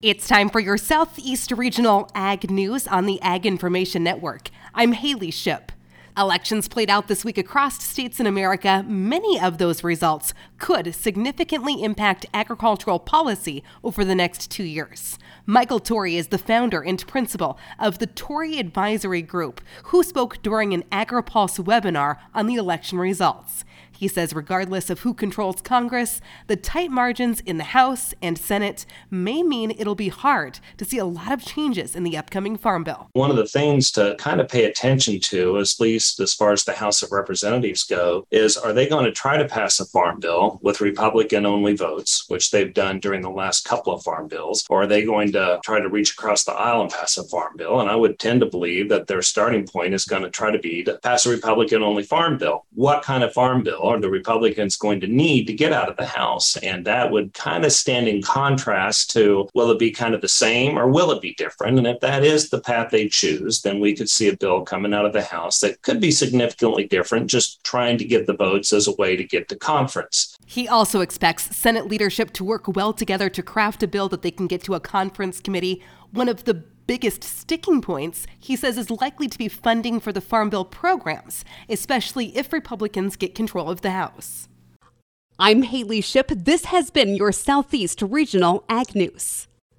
It's time for your Southeast Regional Ag News on the Ag Information Network. I'm Haley Shipp. Elections played out this week across states in America. Many of those results could significantly impact agricultural policy over the next 2 years. Michael Torrey is the founder and principal of the Torrey Advisory Group, who spoke during an AgriPulse webinar on the election results. He says regardless of who controls Congress, the tight margins in the House and Senate may mean it'll be hard to see a lot of changes in the upcoming Farm Bill. One of the things to kind of pay attention to, at least as far as the House of Representatives go, is are they going to try to pass a Farm Bill with Republican-only votes, which they've done during the last couple of Farm Bills, or are they going to try to reach across the aisle and pass a Farm Bill? And I would tend to believe that their starting point is going to try to be to pass a Republican-only Farm Bill. What kind of Farm Bill are the Republicans going to need to get out of the House? And that would kind of stand in contrast to, will it be kind of the same or will it be different? And if that is the path they choose, then we could see a bill coming out of the House that could be significantly different, just trying to get the votes as a way to get to conference. He also expects Senate leadership to work well together to craft a bill that they can get to a conference committee. One of the biggest sticking points, he says, is likely to be funding for the Farm Bill programs, especially if Republicans get control of the House. I'm Haley Shipp. This has been your Southeast Regional Ag News.